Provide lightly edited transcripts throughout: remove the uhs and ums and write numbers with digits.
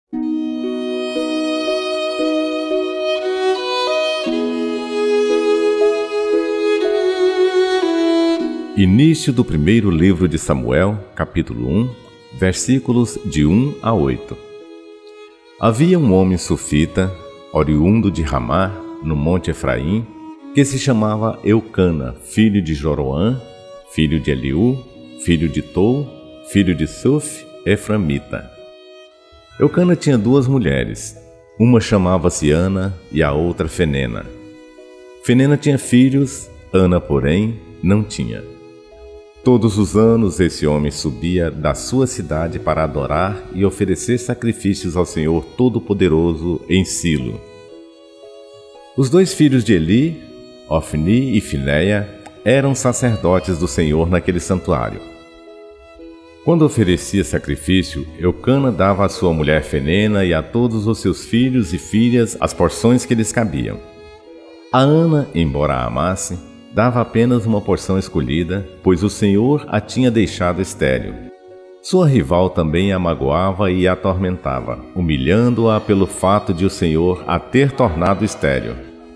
Início do primeiro livro de Samuel, capítulo 1, versículos de 1 a 8. Havia um homem sufita, oriundo de Ramá, no monte Efraim, que se chamava Eucana, filho de Joroã, filho de Eliú, filho de Tou, filho de Suf, eframita. Eucana tinha duas mulheres, uma chamava-se Ana e a outra Fenena. Fenena tinha filhos, Ana, porém, não tinha. Todos os anos esse homem subia da sua cidade para adorar e oferecer sacrifícios ao Senhor Todo-Poderoso em Silo. Os dois filhos de Eli, Ofni e Finéia, eram sacerdotes do Senhor naquele santuário. Quando oferecia sacrifício, Eucana dava à sua mulher Fenena e a todos os seus filhos e filhas as porções que lhes cabiam. A Ana, embora a amasse, dava apenas uma porção escolhida, pois o Senhor a tinha deixado estéril. Sua rival também a magoava e a atormentava, humilhando-a pelo fato de o Senhor a ter tornado estéril.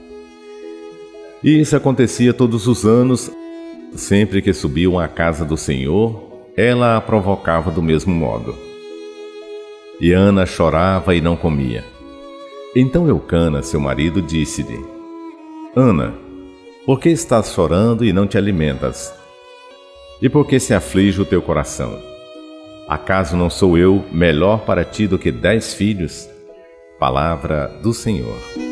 E isso acontecia todos os anos. Sempre que subiam à casa do Senhor, ela a provocava do mesmo modo. E Ana chorava e não comia. Então Eucana, seu marido, disse-lhe: Ana, por que estás chorando e não te alimentas? E por que se aflige o teu coração? Acaso não sou eu melhor para ti do que 10 filhos? Palavra do Senhor.